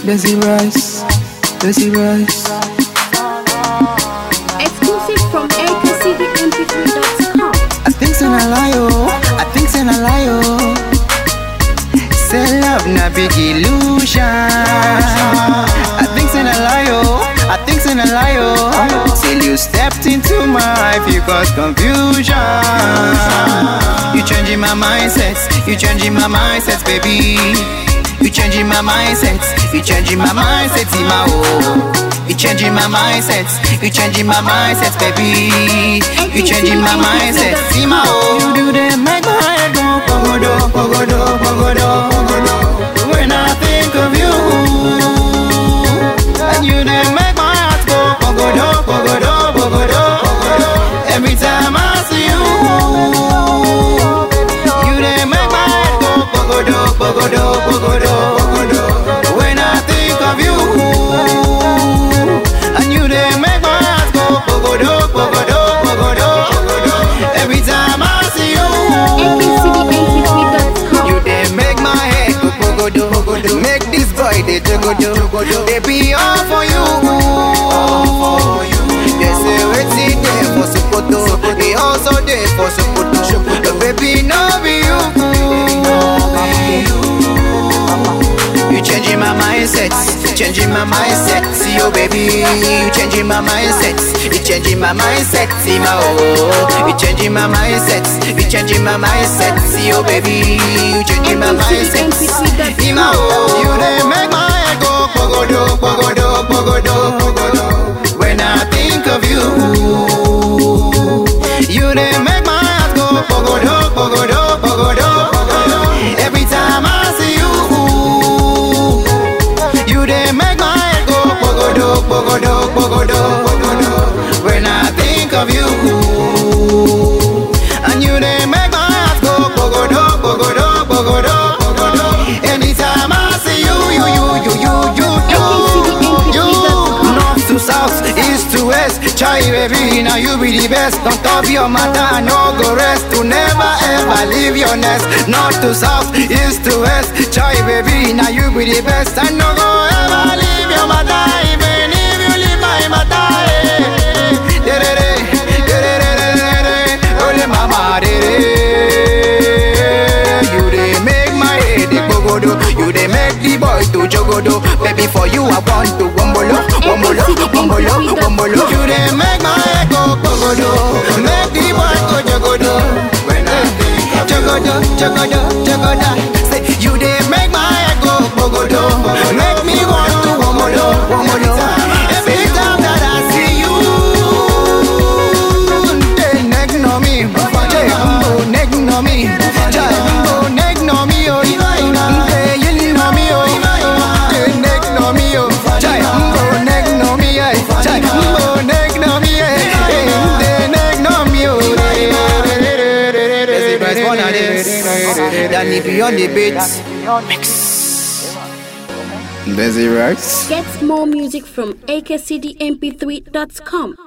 Desi Rice, Desi Rice. Exclusive from akcdmp3.com. I think so na lie, oh. I think so na lie, oh. Say love na big illusion. I think so na lie, oh. I think so na lie, oh. Till you stepped into my life, you caused confusion. You changing my mindset, you changing my mindset, baby. You changing my mindset, you changing my mindset, Ima, oh. You changing my mindset, you changing my mindset, baby. You changing my mindset, Ima, oh. You do that make my head go pogodo, pogodo, pogodo, pogodo. When I think of you, and you then make my heart go pogodo, pogodo, pogodo, pogodo. Every time I see you, you then make my head go pogodo, pogodo, pogodo, pogodo. When I think of you, and you then make my heart go pogodo, pogodo, pogodo, pogodo. Every time I see you, akcdmp3.com. you then make my head go pogodo, pogodo. Make this boy the jogodo, they be all for you. They say waiting there for Sokoto, they also there for Sokoto. Baby, no be you. You changing my mindset, changing my mindset. See you, baby. You changing my mindset, you changing my mindset. See my oh, you changing my mindset, you changing my mindset. See you, baby. You changing my mindset. See my oh, you they make my head go pogodo, pogodo, pogodo, pogodo. When I think of you, you they make my heart go pogodo, pogodo, pogodo, pogodo. Every time I see you, you they make my head go pogodo, pogodo, pogodo, pogodo. When I think of you, and you they make my heart go pogodo, pogodo, pogodo, pogodo. Anytime I see you, north to south, east to west. Chai baby, now you be the best. On top of your matter, I no go rest. To never ever leave your nest. North to south, east to west. Chai baby, now you be the best. I no go ever leave your matter, even if you leave my matter. Only mama, you they make my head pogodo. You they make the boy to jogodo. Baby, for you I want to wombolo, wombolo, wombolo, wombolo. You they make my head go pogodo. Make the boy go jogodo. When I think of jogodo, jogodo, jogodo. Say you they make my head go pogodo. Make me want to wombolo, wombolo. Every time that I see you, they neck no me, they neck no me, neck no me, oh, they no me, oh, they neck no me, oh, neck no me, neck no me, they neck no me, oh. There's one of this, Danny beyond the beats, mix. Desi Rice. Get more music from akcdmp3.com.